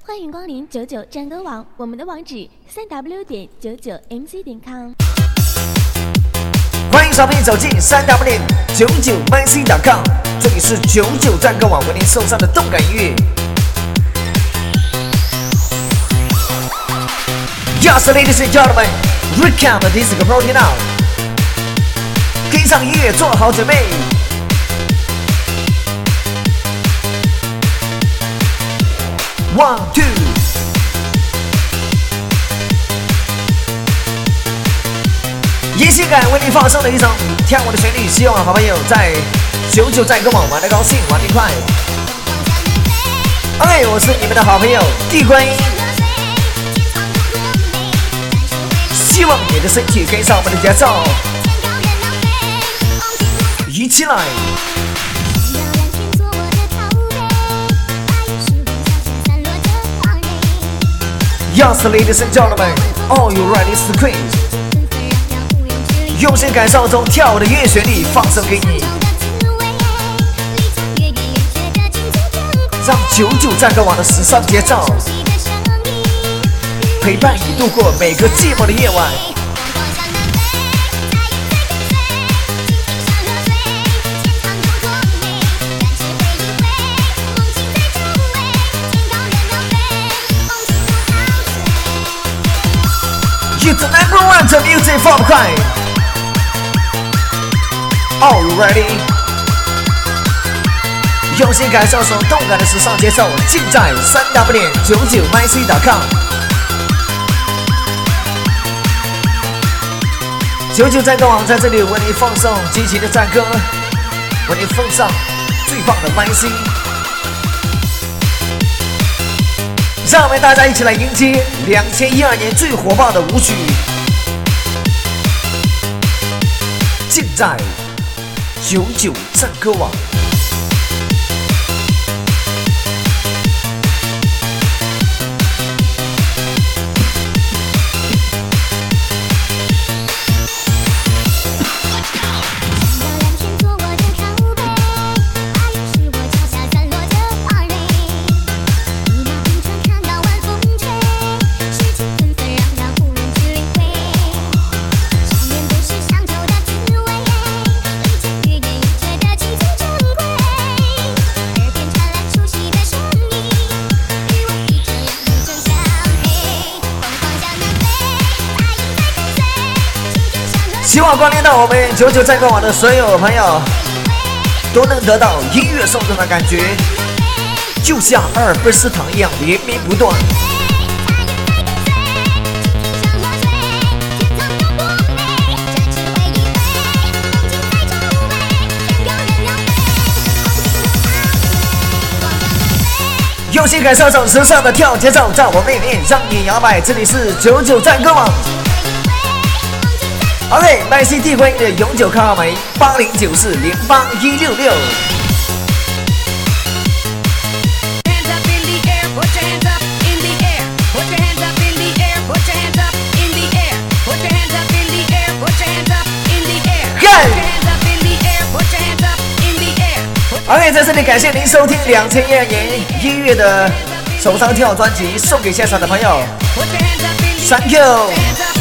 欢迎光临99战歌网，我们的网址3w.99mc.com。 欢迎小朋友走进3w.99mc.com， 这里是99战歌网为您送上的动感音乐。Yes, ladies and gentlemen, welcome to this party now。跟上音乐，做好准备。One, two。仪式感为你放送的一首跳舞的旋律，希望好朋友在99战歌网玩得高兴，玩得快。OK， 我是你们的好朋友地观音，希望你的身体跟上我们的节奏，一起来。Yes, ladies and gentlemen, all you ready to squeeze？ 用心感受中跳舞的乐旋律，放送给你，让99战歌网的时尚节奏陪伴你度过每个寂寞的夜晚。It's the number one to music 放得快。Are you ready？ 用心感受中动感的时尚节奏，尽在3w.99mc.com。99战歌网在这里为你放送激情的战歌，为你奉上最棒的麦 C。让我们大家一起来迎接2012年最火爆的舞曲，尽在99战歌网。希望光临到我们99战歌网的所有朋友都能得到音乐送送的感觉，就像阿尔卑斯糖一样连绵不断。用心感受这种时尚的跳节奏，在我面前让你摇摆。这里是99战歌网。OK， 麦 C 地观音的永久卡号码8094081166。OK， 在这里感谢您收听2012年音乐的首张跳专辑，送给现场的朋友 ，Thank you。